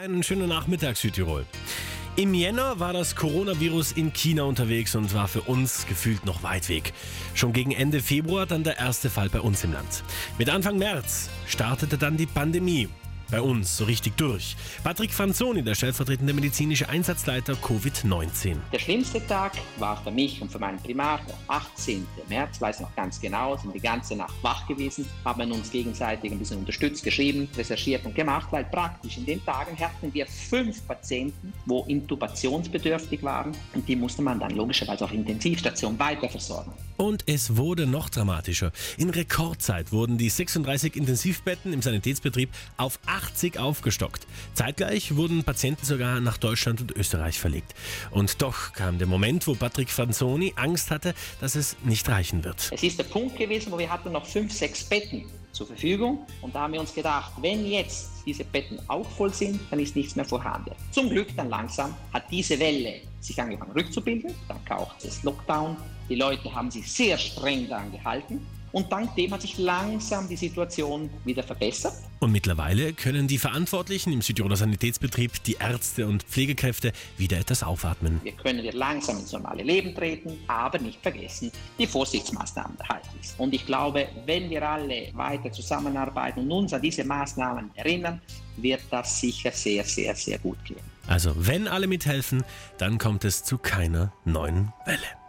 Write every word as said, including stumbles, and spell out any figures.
einen schönen Nachmittag, Südtirol. Im Jänner war das Coronavirus in China unterwegs und war für uns gefühlt noch weit weg. Schon gegen Ende Februar dann der erste Fall bei uns im Land. Mit Anfang März startete dann die Pandemie. Bei uns so richtig durch. Patrick Fanzoni, der stellvertretende medizinische Einsatzleiter Covid neunzehn. Der schlimmste Tag war für mich und für meinen Primar der achtzehnten März, weiß noch ganz genau, sind die ganze Nacht wach gewesen, haben uns gegenseitig ein bisschen unterstützt, geschrieben, recherchiert und gemacht, weil praktisch in den Tagen hatten wir fünf Patienten, wo intubationsbedürftig waren und die musste man dann logischerweise auf Intensivstation weiter versorgen. Und es wurde noch dramatischer. In Rekordzeit wurden die sechsunddreißig Intensivbetten im Sanitätsbetrieb auf achtzig aufgestockt. Zeitgleich wurden Patienten sogar nach Deutschland und Österreich verlegt. Und doch kam der Moment, wo Patrick Fanzoni Angst hatte, dass es nicht reichen wird. Es ist der Punkt gewesen, wo wir hatten noch fünf, sechs Betten zur Verfügung und da haben wir uns gedacht, wenn jetzt diese Betten auch voll sind, dann ist nichts mehr vorhanden. Zum Glück dann langsam hat diese Welle sich angefangen rückzubilden, dann kam auch das Lockdown, die Leute haben sich sehr streng daran gehalten und dank dem hat sich langsam die Situation wieder verbessert. Und mittlerweile können die Verantwortlichen im Südtiroler Sanitätsbetrieb, die Ärzte und Pflegekräfte wieder etwas aufatmen. Wir können wieder langsam ins normale Leben treten, aber nicht vergessen, die Vorsichtsmaßnahmen halten. Und ich glaube, wenn wir alle weiter zusammenarbeiten und uns an diese Maßnahmen erinnern, wird das sicher sehr, sehr, sehr gut gehen. Also wenn alle mithelfen, dann kommt es zu keiner neuen Welle.